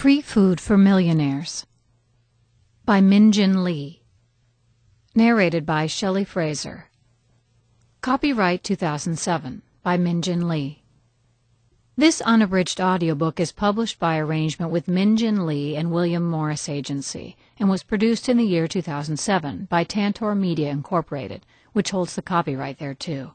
Free Food for Millionaires by Min-Jin Lee. Narrated by Shelley Fraser. Copyright 2007 by Min-Jin Lee. This unabridged audiobook is published by arrangement with Min-Jin Lee and William Morris Agency and was produced in the year 2007 by Tantor Media Incorporated, which holds the copyright thereto.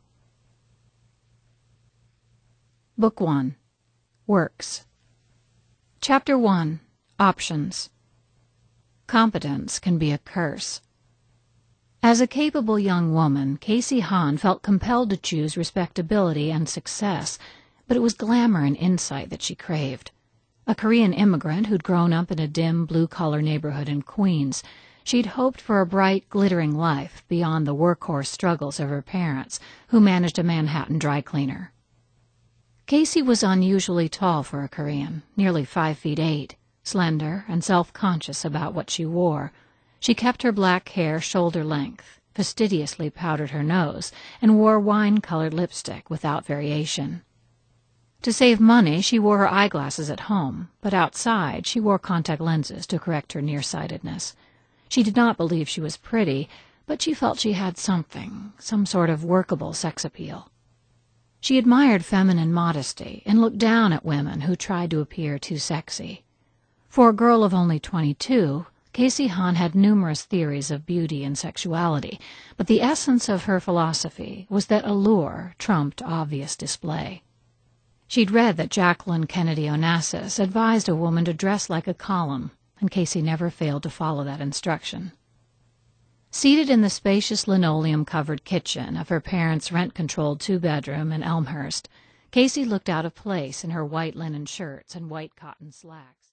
Book 1. Works. Chapter 1. Options. Competence can be a curse. As a capable young woman, Casey Han felt compelled to choose respectability and success, but it was glamour and insight that she craved. A Korean immigrant who'd grown up in a dim, blue-collar neighborhood in Queens, she'd hoped for a bright, glittering life beyond the workhorse struggles of her parents, who managed a Manhattan dry cleaner. Casey was unusually tall for a Korean, nearly 5'8", slender and self-conscious about what she wore. She kept her black hair shoulder length, fastidiously powdered her nose, and wore wine-colored lipstick without variation. To save money, she wore her eyeglasses at home, but outside she wore contact lenses to correct her nearsightedness. She did not believe she was pretty, but she felt she had something, some sort of workable sex appeal. She admired feminine modesty and looked down at women who tried to appear too sexy. For a girl of only 22, Casey Han had numerous theories of beauty and sexuality, but the essence of her philosophy was that allure trumped obvious display. She'd read that Jacqueline Kennedy Onassis advised a woman to dress like a column, and Casey never failed to follow that instruction. Seated in the spacious linoleum-covered kitchen of her parents' rent-controlled two-bedroom in Elmhurst, Casey looked out of place in her white linen shirts and white cotton slacks.